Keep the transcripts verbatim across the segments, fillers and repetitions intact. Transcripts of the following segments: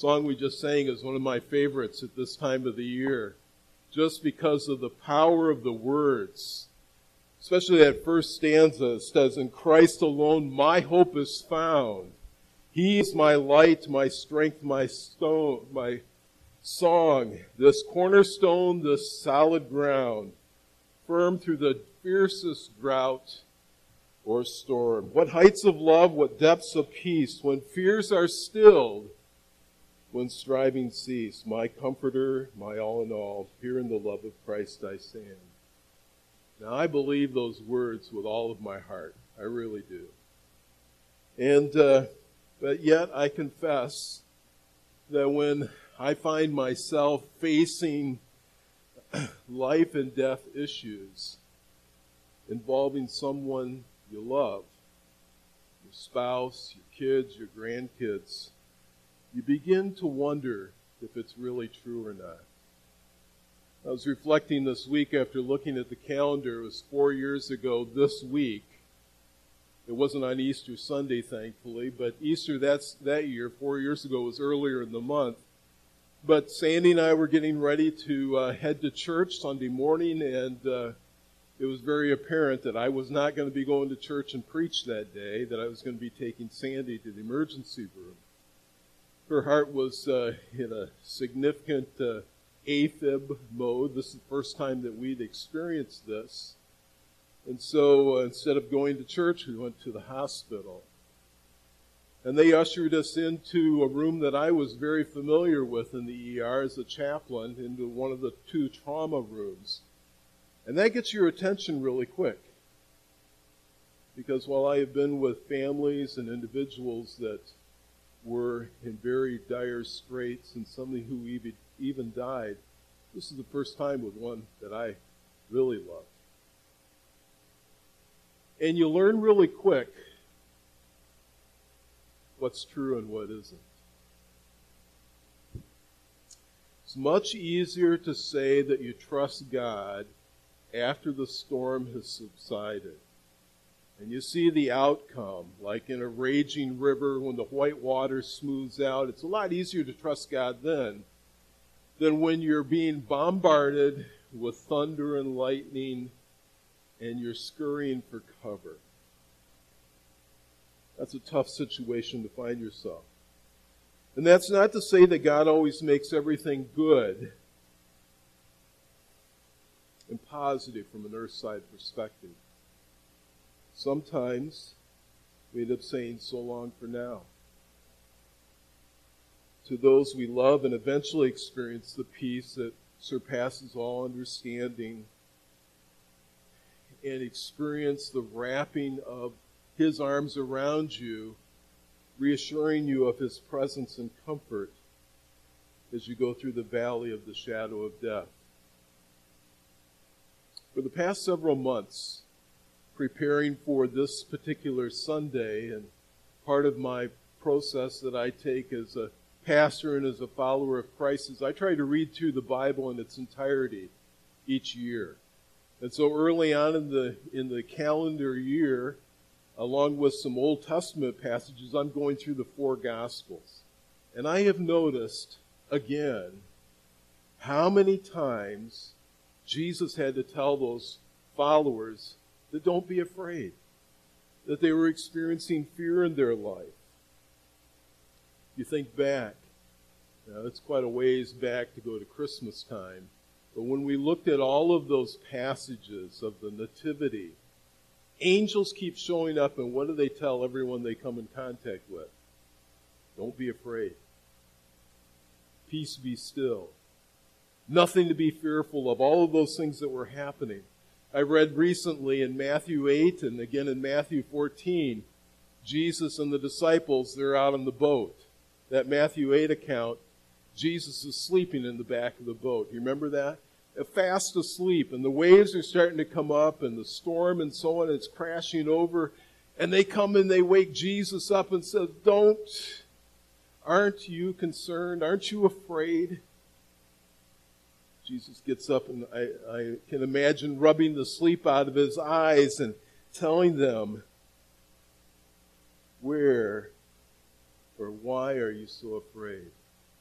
song we just sang is one of my favorites at this time of the year, just because of the power of the words. Especially that first stanza, it says, "In Christ alone my hope is found. He is my light, my strength, my stone, my song, this cornerstone, this solid ground, firm through the fiercest drought or storm. What heights of love, what depths of peace, when fears are stilled, when striving cease. My comforter, my all in all, here in the love of Christ I stand." Now, I believe those words with all of my heart. I really do. And, uh, but yet I confess that when I find myself facing life and death issues involving someone you love, your spouse, your kids, your grandkids, you begin to wonder if it's really true or not. I was reflecting this week after looking at the calendar. It was four years ago this week. It wasn't on Easter Sunday, thankfully, but Easter that's that year, four years ago, was earlier in the month. But Sandy and I were getting ready to uh, head to church Sunday morning, and uh, it was very apparent that I was not going to be going to church and preach that day, that I was going to be taking Sandy to the emergency room. Her heart was uh, in a significant uh, AFib mode. This is the first time that we'd experienced this. And so uh, instead of going to church, we went to the hospital. And they ushered us into a room that I was very familiar with in the E R as a chaplain, into one of the two trauma rooms. And that gets your attention really quick. Because while I have been with families and individuals that were in very dire straits and somebody who even, even died, this is the first time with one that I really loved. And you learn really quick what's true and what isn't. It's much easier to say that you trust God after the storm has subsided. And you see the outcome, like in a raging river when the white water smooths out. It's a lot easier to trust God then than when you're being bombarded with thunder and lightning and you're scurrying for cover. That's a tough situation to find yourself. And that's not to say that God always makes everything good and positive from an earthside perspective. Sometimes we end up saying, "So long for now," to those we love and eventually experience the peace that surpasses all understanding and experience the wrapping of His arms around you, reassuring you of His presence and comfort as you go through the valley of the shadow of death. For the past several months, preparing for this particular Sunday, and part of my process that I take as a pastor and as a follower of Christ is I try to read through the Bible in its entirety each year. And so early on in the in the calendar year, along with some Old Testament passages, I'm going through the four Gospels. And I have noticed, again, how many times Jesus had to tell those followers that don't be afraid, that they were experiencing fear in their life. You think back, now it's quite a ways back to go to Christmas time, but when we looked at all of those passages of the Nativity, angels keep showing up, and what do they tell everyone they come in contact with? Don't be afraid. Peace be still. Nothing to be fearful of. All of those things that were happening. I read recently in Matthew eight and again in Matthew fourteen, Jesus and the disciples, they're out on the boat. That Matthew eight account, Jesus is sleeping in the back of the boat. You remember that? Fast asleep, and the waves are starting to come up, and the storm and so on, it's crashing over, and they come and they wake Jesus up and say, "Don't, aren't you concerned? Aren't you afraid?" Jesus gets up, and I, I can imagine rubbing the sleep out of his eyes and telling them, "Where or why are you so afraid?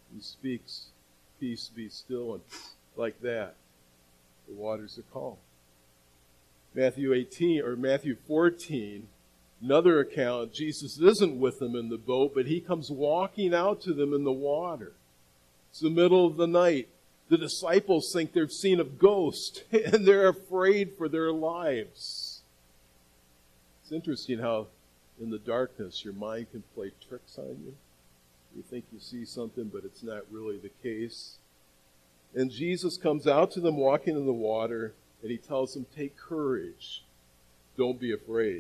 He speaks, peace be still, and like that, the waters are calm. Matthew eighteen, or Matthew fourteen, another account, Jesus isn't with them in the boat, but he comes walking out to them in the water. It's the middle of the night. The disciples think they've seen a ghost, and they're afraid for their lives. It's interesting how in the darkness your mind can play tricks on you. You think you see something, but it's not really the case. And Jesus comes out to them walking in the water, and he tells them, take courage. Don't be afraid.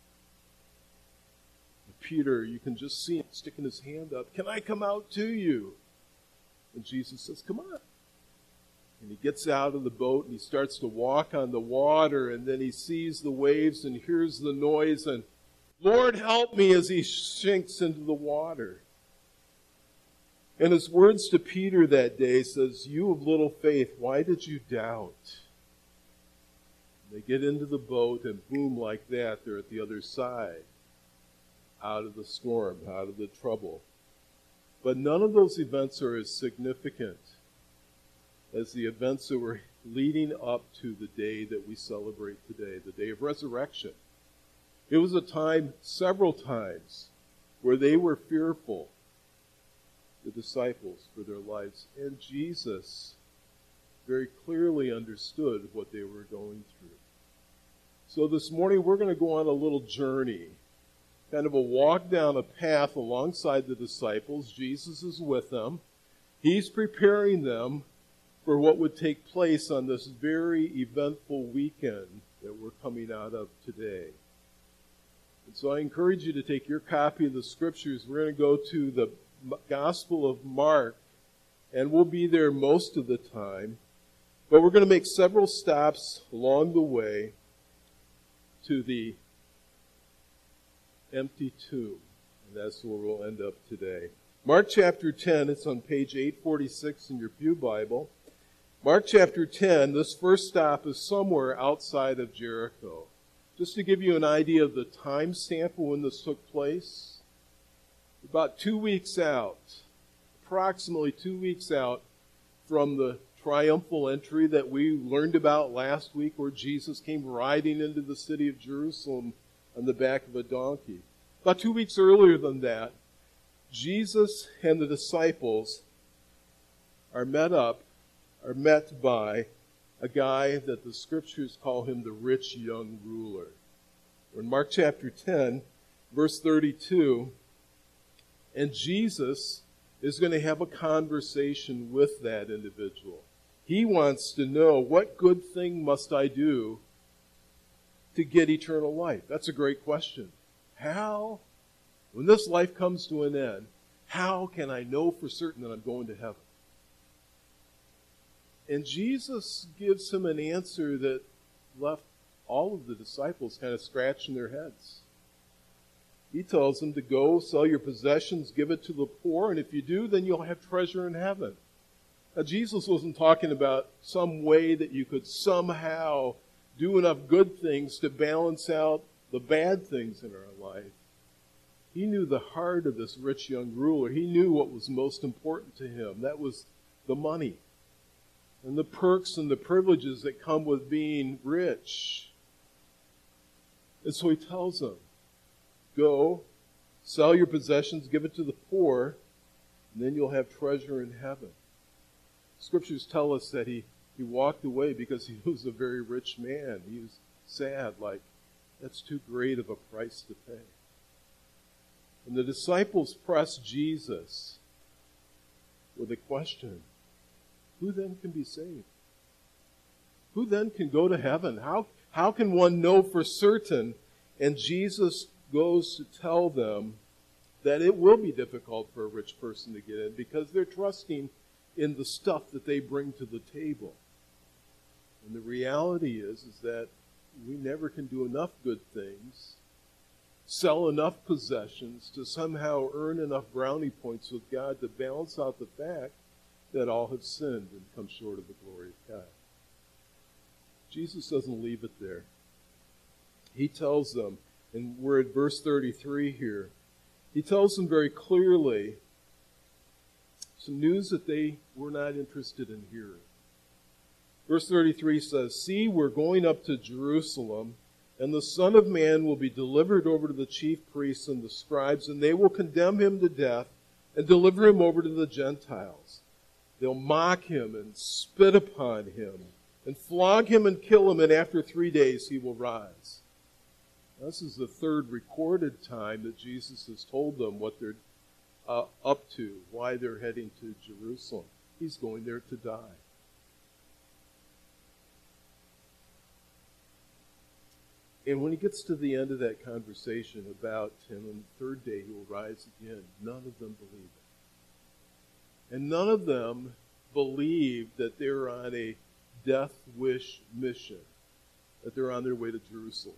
And Peter, you can just see him sticking his hand up. Can I come out to you? And Jesus says, come on. And he gets out of the boat and he starts to walk on the water, and then he sees the waves and hears the noise, and Lord, help me, as he sinks into the water. And his words to Peter that day says, you of little faith, why did you doubt? They get into the boat, and boom, like that, they're at the other side, out of the storm, out of the trouble. But none of those events are as significant as the events that were leading up to the day that we celebrate today, the day of resurrection. It was a time, several times, where they were fearful, the disciples, for their lives. And Jesus very clearly understood what they were going through. So this morning we're going to go on a little journey, kind of a walk down a path alongside the disciples. Jesus is with them. He's preparing them for what would take place on this very eventful weekend that we're coming out of today. And so I encourage you to take your copy of the Scriptures. We're going to go to the Gospel of Mark, and we'll be there most of the time. But we're going to make several stops along the way to the empty tomb. And that's where we'll end up today. Mark chapter ten, it's on page eight forty-six in your pew Bible. Mark chapter ten, this first stop is somewhere outside of Jericho. Just to give you an idea of the time stamp when this took place, about two weeks out, approximately two weeks out from the triumphal entry that we learned about last week, where Jesus came riding into the city of Jerusalem on the back of a donkey. About two weeks earlier than that, Jesus and the disciples are met up, are met by a guy that the Scriptures call him the rich young ruler. In Mark chapter ten, verse thirty-two, and Jesus is going to have a conversation with that individual. He wants to know, what good thing must I do to get eternal life? That's a great question. How, when this life comes to an end, how can I know for certain that I'm going to heaven? And Jesus gives him an answer that left all of the disciples kind of scratching their heads. He tells them to go, sell your possessions, give it to the poor, and if you do, then you'll have treasure in heaven. Now, Jesus wasn't talking about some way that you could somehow do enough good things to balance out the bad things in our life. He knew the heart of this rich young ruler. He knew what was most important to him. That was the money and the perks and the privileges that come with being rich. And so he tells them, go, sell your possessions, give it to the poor, and then you'll have treasure in heaven. Scriptures tell us that he, he walked away because he was a very rich man. He was sad, like, that's too great of a price to pay. And the disciples pressed Jesus with a question. Who then can be saved? Who then can go to heaven? How, how can one know for certain? And Jesus goes to tell them that it will be difficult for a rich person to get in because they're trusting in the stuff that they bring to the table. And the reality is, is that we never can do enough good things, sell enough possessions to somehow earn enough brownie points with God to balance out the fact that all have sinned and come short of the glory of God. Jesus doesn't leave it there. He tells them, and we're at verse thirty-three here, he tells them very clearly, some news that they were not interested in hearing. Verse thirty-three says, "See, we're going up to Jerusalem, and the Son of Man will be delivered over to the chief priests and the scribes, and they will condemn him to death and deliver him over to the Gentiles. They'll mock him and spit upon him and flog him and kill him, and after three days he will rise." This is the third recorded time that Jesus has told them what they're uh, up to, why they're heading to Jerusalem. He's going there to die. And when he gets to the end of that conversation about him, on the third day he will rise again, none of them believe it. And none of them believe that they're on a death wish mission, that they're on their way to Jerusalem.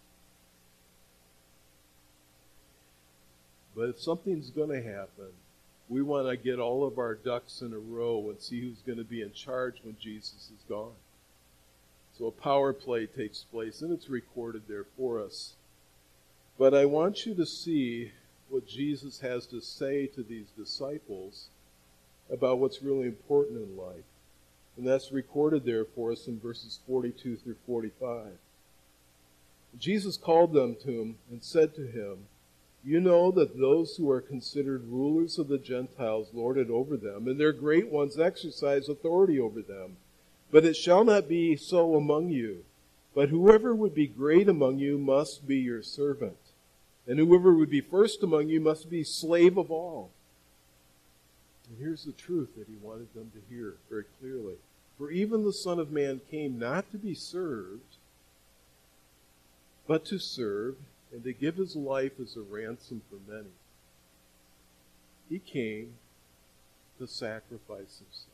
But if something's going to happen, we want to get all of our ducks in a row and see who's going to be in charge when Jesus is gone. So a power play takes place, and it's recorded there for us. But I want you to see what Jesus has to say to these disciples about what's really important in life. And that's recorded there for us in verses forty-two through forty-five. Jesus called them to him and said to him, "You know that those who are considered rulers of the Gentiles lord it over them, and their great ones exercise authority over them. But it shall not be so among you. But whoever would be great among you must be your servant. And whoever would be first among you must be slave of all." And here's the truth that he wanted them to hear very clearly. "For even the Son of Man came not to be served, but to serve, and to give his life as a ransom for many." He came to sacrifice himself.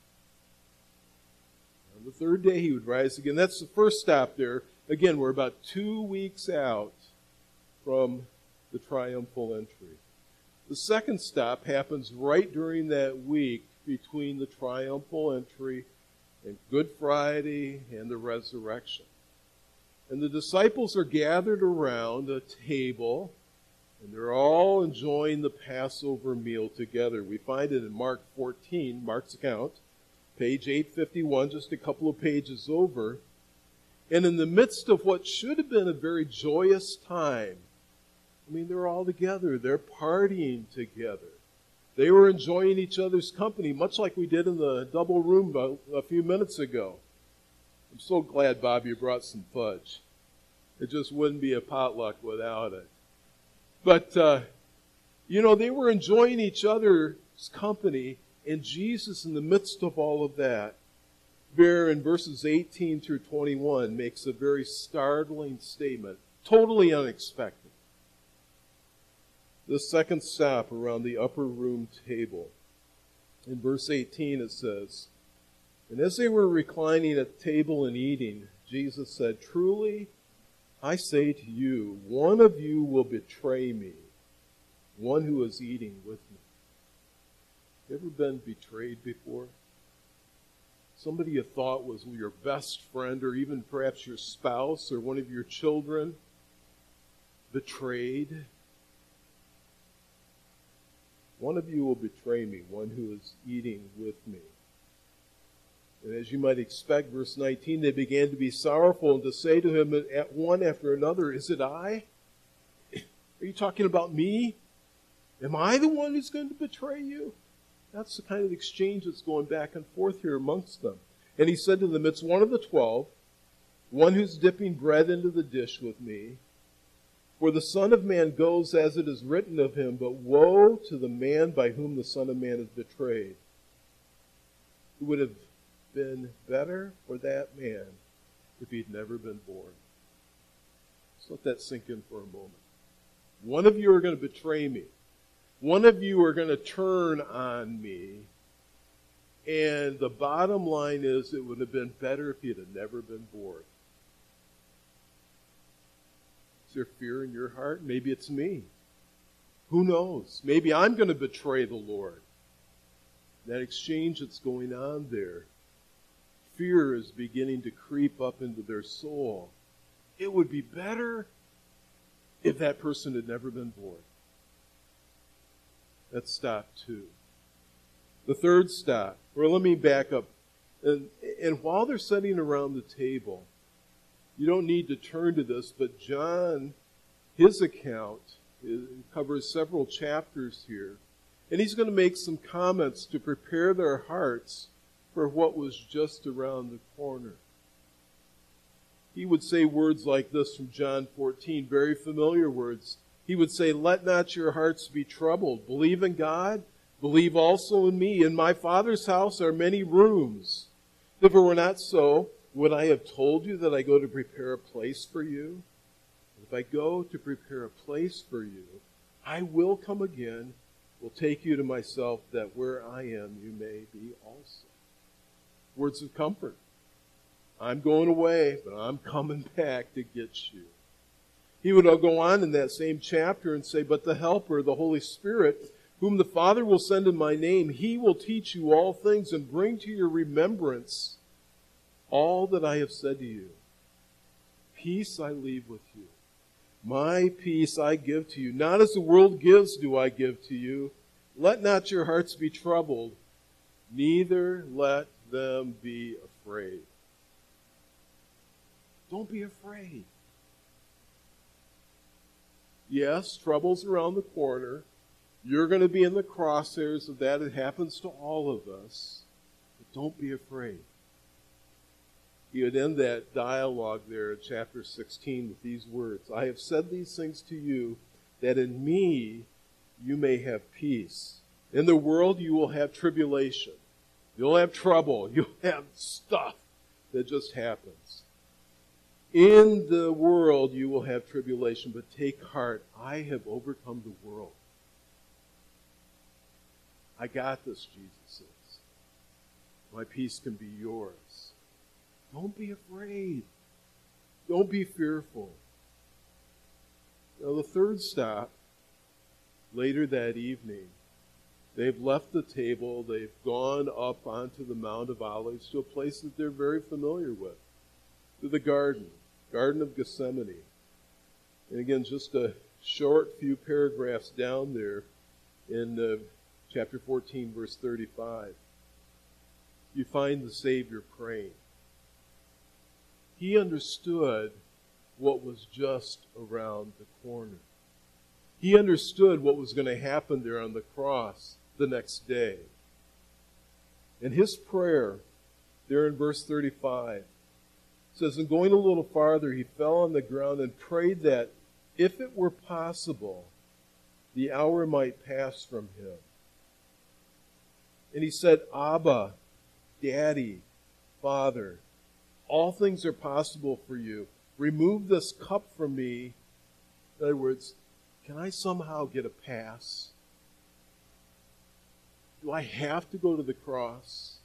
On the third day he would rise again. That's the first stop there. Again, we're about two weeks out from the triumphal entry. The second stop happens right during that week between the triumphal entry and Good Friday and the resurrection. And the disciples are gathered around a table, and they're all enjoying the Passover meal together. We find it in Mark fourteen, Mark's account, page eight fifty-one, just a couple of pages over. And in the midst of what should have been a very joyous time, I mean, they're all together. They're partying together. They were enjoying each other's company, much like we did in the double room a, a few minutes ago. I'm so glad, Bob, you brought some fudge. It just wouldn't be a potluck without it. But, uh, you know, they were enjoying each other's company, and Jesus, in the midst of all of that, there in verses eighteen through twenty-one, makes a very startling statement, totally unexpected. The second stop around the upper room table. In verse eighteen it says, "And as they were reclining at table and eating, Jesus said, 'Truly, I say to you, one of you will betray me, one who is eating with me.'" You ever been betrayed before? Somebody you thought was your best friend, or even perhaps your spouse or one of your children, betrayed? "One of you will betray me, one who is eating with me." And as you might expect, verse nineteen, they began to be sorrowful and to say to him at one after another, "Is it I? Are you talking about me? Am I the one who's going to betray you?" That's the kind of exchange that's going back and forth here amongst them. And he said to them, "It's one of the twelve, one who's dipping bread into the dish with me. For the Son of Man goes as it is written of him, but woe to the man by whom the Son of Man is betrayed. It would have been better for that man if he'd never been born." Just let that sink in for a moment. One of you are going to betray me. One of you are going to turn on me. And the bottom line is, it would have been better if he had never been born. Is there fear in your heart? Maybe it's me. Who knows? Maybe I'm going to betray the Lord. That exchange that's going on there. Fear is beginning to creep up into their soul. It would be better if that person had never been born. That's stop two. The third stop, or let me back up. And, and while they're sitting around the table, you don't need to turn to this, but John, his account, it covers several chapters here. And he's going to make some comments to prepare their hearts for what was just around the corner. He would say words like this from John fourteen, very familiar words. He would say, "Let not your hearts be troubled. Believe in God. Believe also in me. In my Father's house are many rooms. If it were not so, would I have told you that I go to prepare a place for you? If I go to prepare a place for you, I will come again, will take you to myself, that where I am you may be also." Words of comfort. I'm going away, but I'm coming back to get you. He would go on in that same chapter and say, "But the Helper, the Holy Spirit, whom the Father will send in my name, he will teach you all things and bring to your remembrance all that I have said to you. Peace I leave with you. My peace I give to you. Not as the world gives do I give to you. Let not your hearts be troubled, neither let them be afraid." Don't be afraid. Yes, trouble's around the corner. You're going to be in the crosshairs of that. It happens to all of us. But don't be afraid. He would end that dialogue there in chapter sixteen with these words, "I have said these things to you, that in me you may have peace. In the world you will have tribulation. You'll have trouble. You'll have stuff that just happens. In the world you will have tribulation, but take heart. I have overcome the world." I got this, Jesus says. My peace can be yours. Don't be afraid. Don't be fearful. Now, the third stop, later that evening, they've left the table. They've gone up onto the Mount of Olives to a place that they're very familiar with, to the garden, Garden of Gethsemane. And again, just a short few paragraphs down there in uh, chapter fourteen, verse thirty-five, you find the Savior praying. He understood what was just around the corner. He understood what was going to happen there on the cross the next day. And his prayer, there in verse thirty-five, says, "And going a little farther, he fell on the ground and prayed that, if it were possible, the hour might pass from him. And he said, Abba, Daddy, Father, all things are possible for you. Remove this cup from me." In other words, can I somehow get a pass? Do I have to go to the cross?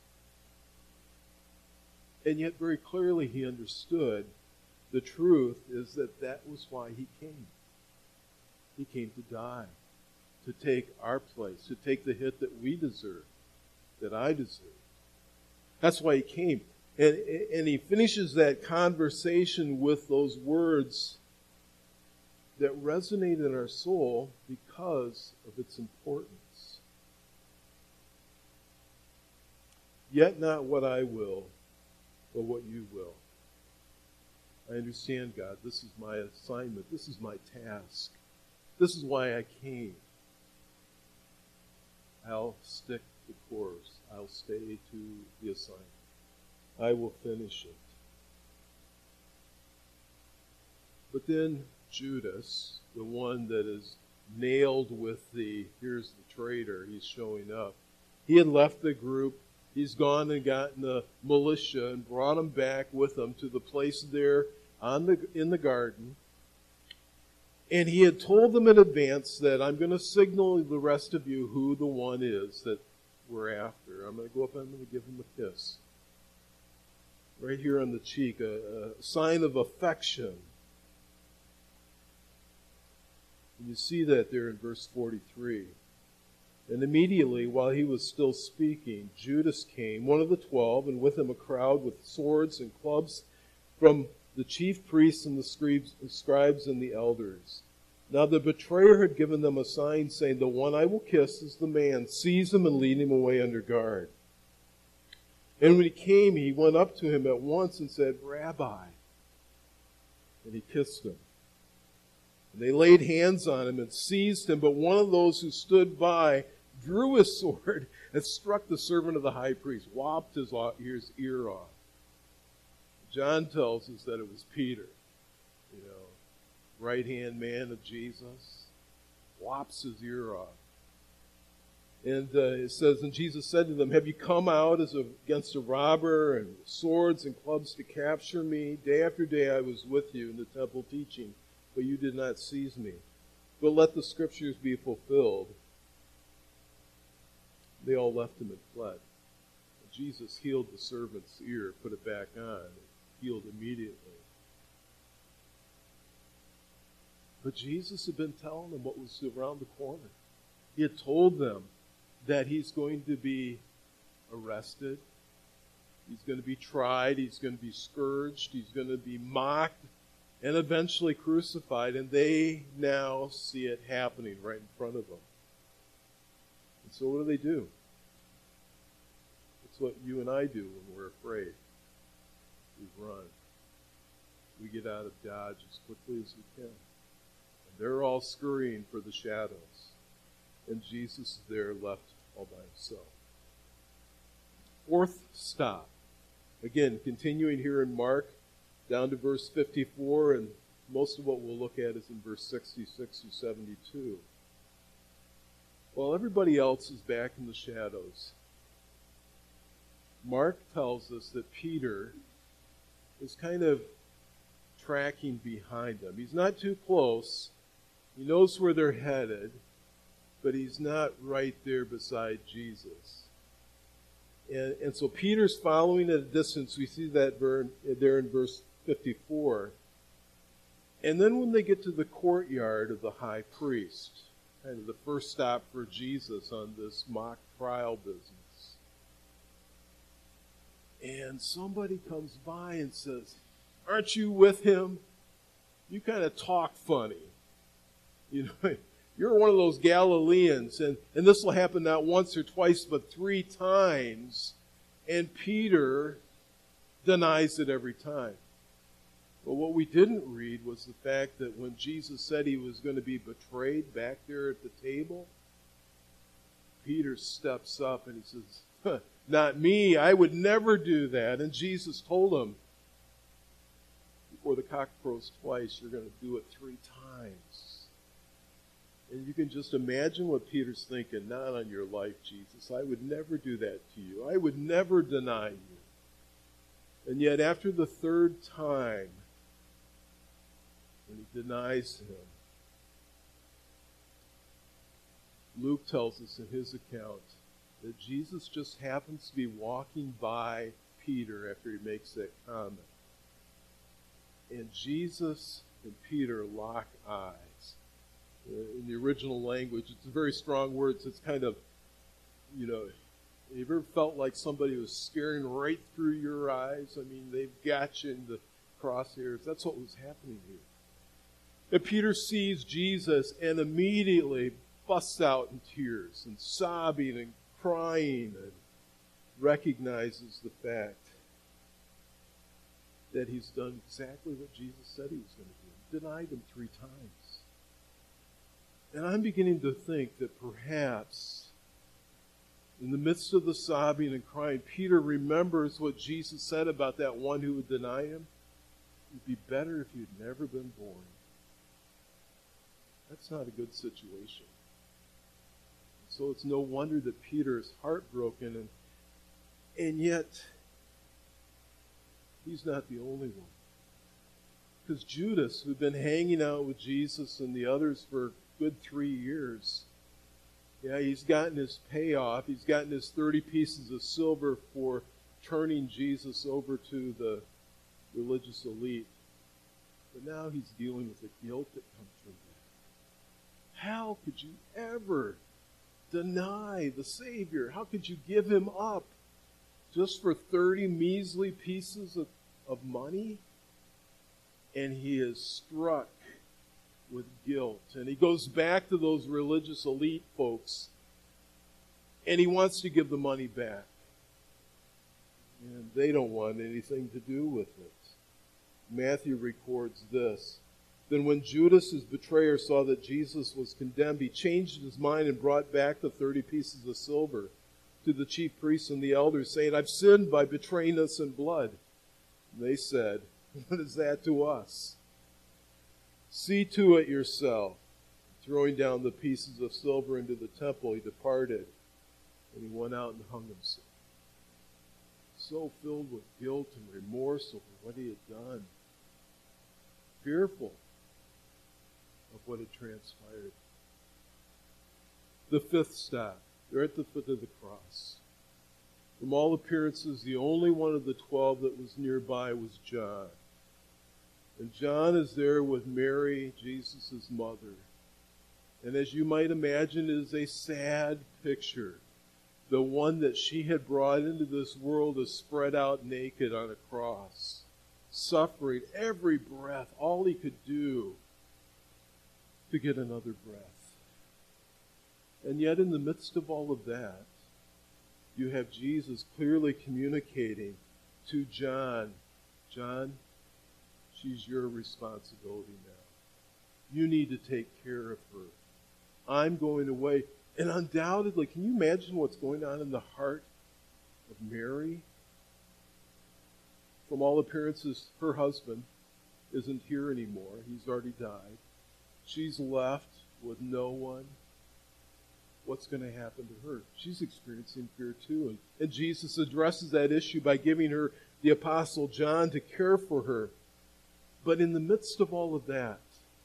And yet very clearly he understood the truth is that that was why he came. He came to die, to take our place, to take the hit that we deserve, that I deserve. That's why he came. And, and he finishes that conversation with those words that resonate in our soul because of its importance. "Yet not what I will, but what you will." I understand, God, this is my assignment. This is my task. This is why I came. I'll stick the course. I'll stay to the assignment. I will finish it. But then Judas, the one that is nailed with the, here's the traitor, he's showing up. He had left the group. He's gone and gotten the militia and brought them back with him to the place there on the in the garden. And he had told them in advance that I'm going to signal the rest of you who the one is that we're after. I'm going to go up and I'm going to give him a kiss. Right here on the cheek, a, a sign of affection. And you see that there in verse forty-three. And immediately, while he was still speaking, Judas came, one of the twelve, and with him a crowd with swords and clubs from the chief priests and the scribes and the elders. Now the betrayer had given them a sign, saying, "The one I will kiss is the man. Seize him and lead him away under guard." And when he came, he went up to him at once and said, "Rabbi." And he kissed him. And they laid hands on him and seized him, but one of those who stood by drew his sword and struck the servant of the high priest, whopped his ear's ear off. John tells us that it was Peter, you know, right-hand man of Jesus, whops his ear off. And uh, it says, and Jesus said to them, "Have you come out as a, against a robber and swords and clubs to capture me? Day after day I was with you in the temple teaching, but you did not seize me. But let the scriptures be fulfilled." They all left him and fled. Jesus healed the servant's ear, put it back on, and healed immediately. But Jesus had been telling them what was around the corner. He had told them that he's going to be arrested, he's going to be tried, he's going to be scourged, he's going to be mocked, and eventually crucified, and they now see it happening right in front of them. And so what do they do? It's what you and I do when we're afraid. We run. We get out of Dodge as quickly as we can. And they're all scurrying for the shadows. And Jesus is there left all by himself. Fourth stop. Again, continuing here in Mark, down to verse fifty-four, and most of what we'll look at is in verse sixty-six through seventy-two. While everybody else is back in the shadows, Mark tells us that Peter is kind of tracking behind them. He's not too close. He knows where they're headed, but he's not right there beside Jesus. And, and so Peter's following at a distance. We see that there in verse fifty-four. And then when they get to the courtyard of the high priest, kind of the first stop for Jesus on this mock trial business, and somebody comes by and says, "Aren't you with him? You kind of talk funny. You know, you're one of those Galileans." And, and this will happen not once or twice, but three times. And Peter denies it every time. But what we didn't read was the fact that when Jesus said he was going to be betrayed back there at the table, Peter steps up and he says, huh, "Not me, I would never do that." And Jesus told him, "Before the cock crows twice, you're going to do it three times." And you can just imagine what Peter's thinking. "Not on your life, Jesus. I would never do that to you. I would never deny you." And yet after the third time, when he denies him, Luke tells us in his account that Jesus just happens to be walking by Peter after he makes that comment. And Jesus and Peter lock eyes. In the original language, it's a very strong word. It's kind of, you know, have you ever felt like somebody was staring right through your eyes? I mean, they've got you in the crosshairs. That's what was happening here. And Peter sees Jesus and immediately busts out in tears and sobbing and crying and recognizes the fact that he's done exactly what Jesus said he was going to do. Denied him three times. And I'm beginning to think that perhaps in the midst of the sobbing and crying, Peter remembers what Jesus said about that one who would deny him. It would be better if you'd never been born. That's not a good situation. So it's no wonder that Peter is heartbroken, and and yet he's not the only one. Because Judas, who'd been hanging out with Jesus and the others for a good three years, yeah, he's gotten his payoff. He's gotten his thirty pieces of silver for turning Jesus over to the religious elite. But now he's dealing with the guilt that comes from that. How could you ever deny the Savior? How could you give him up just for thirty measly pieces of, of money? And he is struck with guilt. And he goes back to those religious elite folks, and he wants to give the money back. And they don't want anything to do with it. Matthew records this. Then when Judas, his betrayer, saw that Jesus was condemned, he changed his mind and brought back the thirty pieces of silver to the chief priests and the elders, saying, I've sinned by betraying us in blood. And they said, what is that to us? See to it yourself. Throwing down the pieces of silver into the temple, he departed, and he went out and hung himself. So filled with guilt and remorse over what he had done. Fearful of what had transpired. The fifth stop. They're at the foot of the cross. From all appearances, the only one of the twelve that was nearby was John. And John is there with Mary, Jesus' mother. And as you might imagine, it is a sad picture. The one that she had brought into this world is spread out naked on a cross, suffering every breath, all he could do to get another breath. And yet in the midst of all of that, you have Jesus clearly communicating to John, John, she's your responsibility now. You need to take care of her. I'm going away. And undoubtedly, can you imagine what's going on in the heart of Mary? From all appearances, her husband isn't here anymore. He's already died. She's left with no one. What's going to happen to her? She's experiencing fear too. And, and Jesus addresses that issue by giving her the Apostle John to care for her. But in the midst of all of that,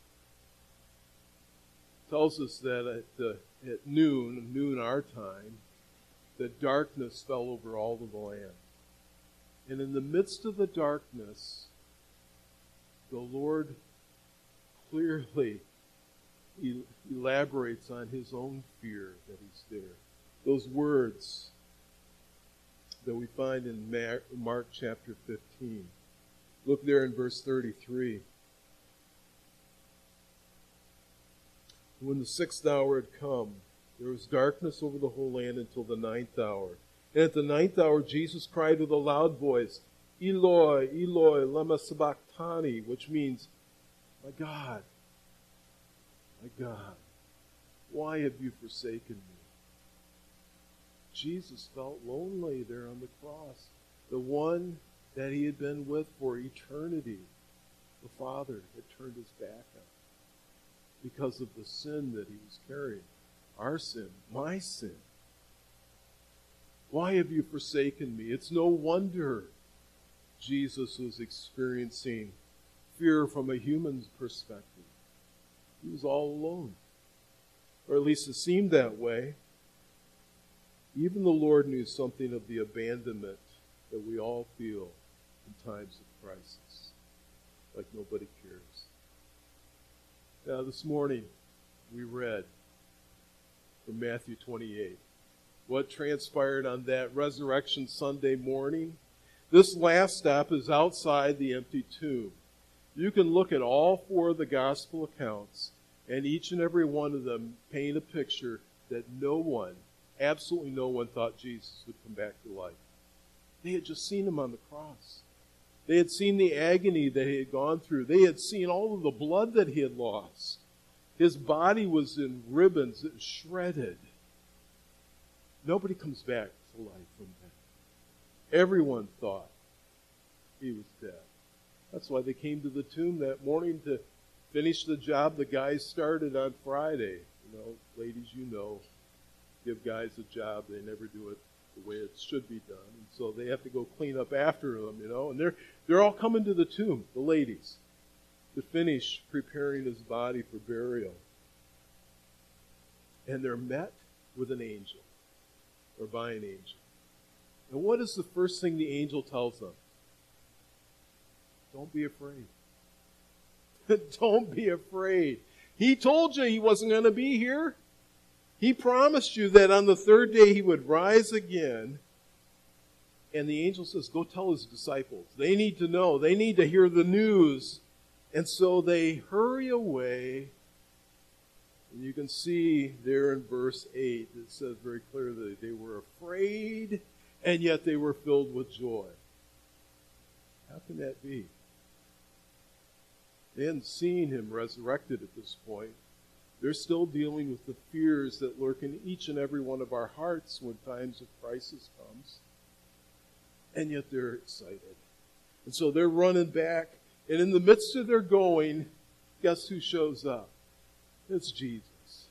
tells us that at, uh, at noon, noon our time, that darkness fell over all of the land. And in the midst of the darkness, the Lord clearly elaborates on his own fear that he's there. Those words that we find in Mark chapter fifteen. Look there in verse thirty-three. When the sixth hour had come, there was darkness over the whole land until the ninth hour. And at the ninth hour, Jesus cried with a loud voice, Eloi, Eloi, lama sabachthani, which means, my God, my God, why have you forsaken me? Jesus felt lonely there on the cross. The one that he had been with for eternity, the Father, had turned his back on because of the sin that he was carrying. Our sin, my sin. Why have you forsaken me? It's no wonder Jesus was experiencing fear from a human's perspective. He was all alone. Or at least it seemed that way. Even the Lord knew something of the abandonment that we all feel in times of crisis. Like nobody cares. Now this morning we read from Matthew twenty-eight. What transpired on that Resurrection Sunday morning? This last stop is outside the empty tomb. You can look at all four of the gospel accounts, and each and every one of them paint a picture that no one, absolutely no one, thought Jesus would come back to life. They had just seen him on the cross. They had seen the agony that he had gone through. They had seen all of the blood that he had lost. His body was in ribbons, it was shredded. Nobody comes back to life from that. Everyone thought he was dead. That's why they came to the tomb that morning to finish the job the guys started on Friday. You know, ladies, you know, give guys a job, they never do it the way it should be done. And so they have to go clean up after them, you know. And they're they're all coming to the tomb, the ladies, to finish preparing his body for burial. And they're met with an angel, or by an angel. And what is the first thing the angel tells them? Don't be afraid. Don't be afraid. He told you he wasn't going to be here. He promised you that on the third day he would rise again. And the angel says, go tell his disciples. They need to know. They need to hear the news. And so they hurry away. And you can see there in verse eight, it says very clearly, they were afraid, and yet they were filled with joy. How can that be? They hadn't seen him resurrected at this point. They're still dealing with the fears that lurk in each and every one of our hearts when times of crisis comes. And yet they're excited. And so they're running back. And in the midst of their going, guess who shows up? It's Jesus.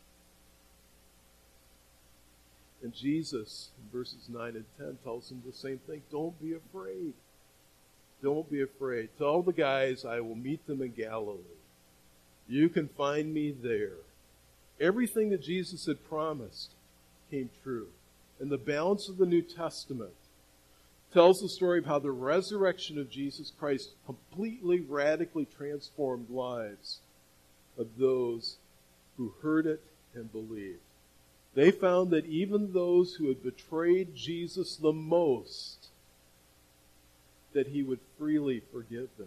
And Jesus, in verses nine and ten, tells them the same thing. Don't be afraid. Don't be afraid. Tell the guys I will meet them in Galilee. You can find me there. Everything that Jesus had promised came true. And the balance of the New Testament tells the story of how the resurrection of Jesus Christ completely, radically transformed lives of those who heard it and believed. They found that even those who had betrayed Jesus the most, that he would freely forgive them.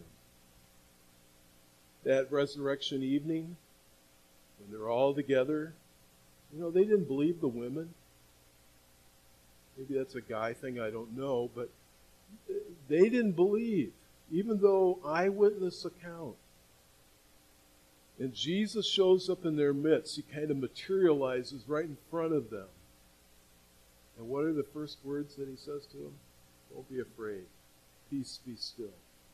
That resurrection evening, when they're all together, you know, they didn't believe the women. Maybe that's a guy thing, I don't know, but they didn't believe, even though eyewitness account. And Jesus shows up in their midst. He kind of materializes right in front of them. And what are the first words that he says to them? Don't be afraid. Peace be still.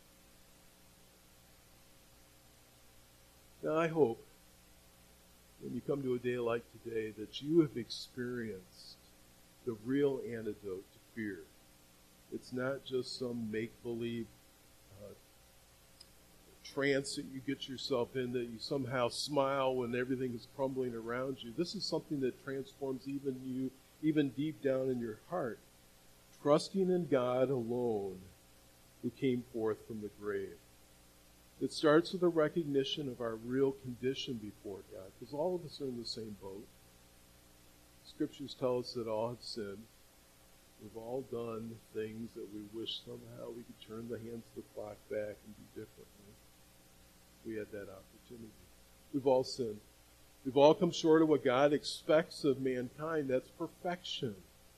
Now I hope when you come to a day like today that you have experienced the real antidote to fear. It's not just some make-believe uh, trance that you get yourself in, that you somehow smile when everything is crumbling around you. This is something that transforms even you, even deep down in your heart. Trusting in God alone, who came forth from the grave. It starts with a recognition of our real condition before God, because all of us are in the same boat. Scriptures tell us that all have sinned. We've all done things that we wish somehow we could turn the hands of the clock back and do differently. We had that opportunity. We've all sinned. We've all come short of what God expects of mankind. That's perfection.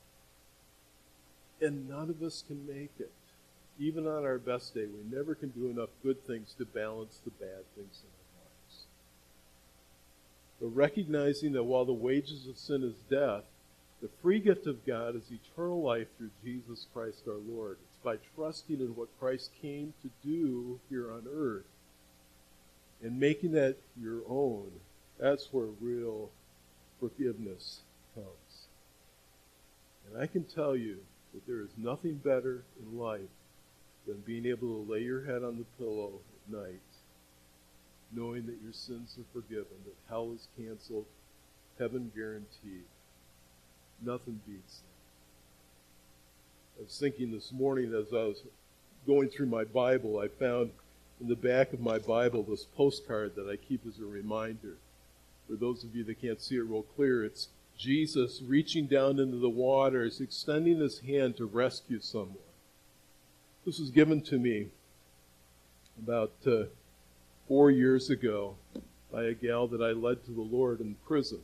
And none of us can make it. Even on our best day, we never can do enough good things to balance the bad things in our lives. But recognizing that while the wages of sin is death, the free gift of God is eternal life through Jesus Christ our Lord. It's by trusting in what Christ came to do here on earth and making that your own. That's where real forgiveness comes. And I can tell you that there is nothing better in life than being able to lay your head on the pillow at night, knowing that your sins are forgiven, that hell is canceled, heaven guaranteed. Nothing beats that. I was thinking this morning as I was going through my Bible, I found in the back of my Bible this postcard that I keep as a reminder. For those of you that can't see it real clear, it's Jesus reaching down into the waters, extending his hand to rescue someone. This was given to me about uh, four years ago by a gal that I led to the Lord in prison.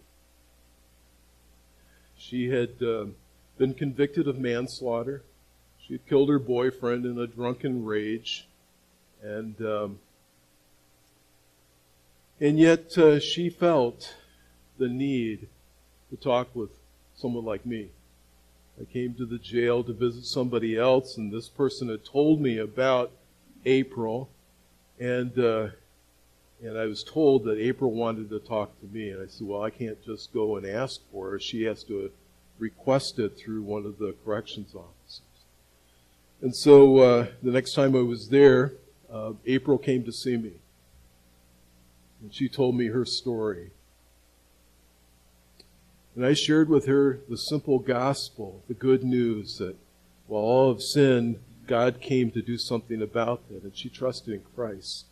She had uh, been convicted of manslaughter. She had killed her boyfriend in a drunken rage. And um, and yet uh, she felt the need to talk with someone like me. I came to the jail to visit somebody else, and this person had told me about April, and uh, and I was told that April wanted to talk to me, and I said, well, I can't just go and ask for her. She has to request it through one of the corrections officers. And so uh, the next time I was there, uh, April came to see me, and she told me her story. And I shared with her the simple gospel, the good news that while all have sinned, God came to do something about that, and she trusted in Christ.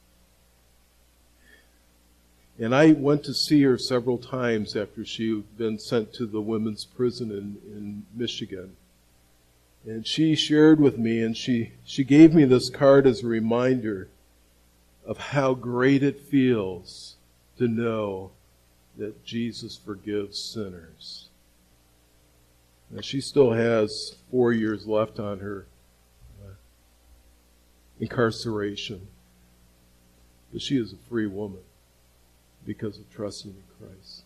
And I went to see her several times after she had been sent to the women's prison in, in Michigan. And she shared with me, and she, she gave me this card as a reminder of how great it feels to know that Jesus forgives sinners. Now, she still has four years left on her uh, incarceration, but she is a free woman because of trusting in Christ.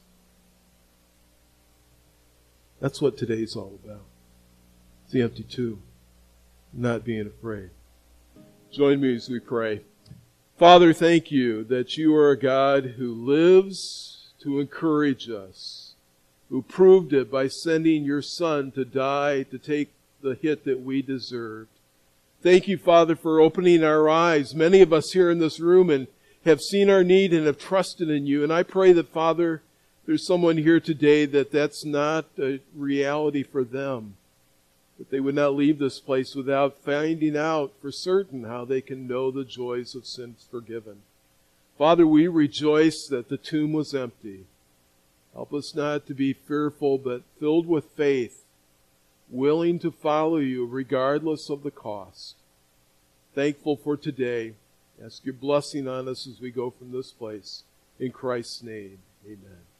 That's what today's all about. It's the empty tomb, not being afraid. Join me as we pray. Father, thank you that you are a God who lives to encourage us, who proved it by sending your Son to die to take the hit that we deserved. Thank you, Father, for opening our eyes. Many of us here in this room and have seen our need and have trusted in you. And I pray that, Father, there's someone here today that that's not a reality for them. That they would not leave this place without finding out for certain how they can know the joys of sins forgiven. Father, we rejoice that the tomb was empty. Help us not to be fearful, but filled with faith, willing to follow you regardless of the cost. Thankful for today. Ask your blessing on us as we go from this place. In Christ's name, amen.